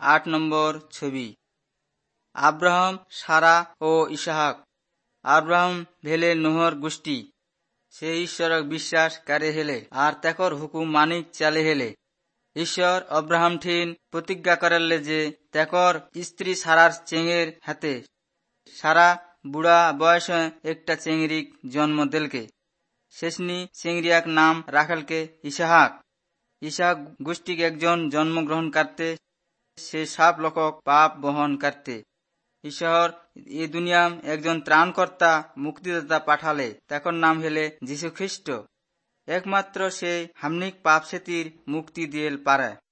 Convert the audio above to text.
8 নম্বর ছবি। Abraham, Sarah ও ইসাহাক। আব্রাহাম ভেলে নোহর গোষ্ঠী। সে ঈশ্বরক বিশ্বাস করে হেলে আর তেকর হুকুম মানিক চালে হেলে। ঈশ্বর আব্রাহাম ঠিন প্রতিজ্ঞা করলে যে তেকর স্ত্রী সারার চেঙের হাতে সারা বুড়া বয়সে একটা চেংড়িক জন্ম দেলকে। শেষনি চেংড়িয়াক নাম রাখালকে ইসাহাক। ইসাহাক গোষ্ঠীক একজন জন্মগ্রহণ করতে, সে সব লোকক পাপ বহন করতে। ঈশ্বর এই দুনিয়াম একজন ত্রাণকর্তা মুক্তিদাতা পাঠালে, তাকর নাম হেলে যীশু খ্রিস্ট। একমাত্র সে হামনিক পাপ সেতির মুক্তি দিয়েল পারে।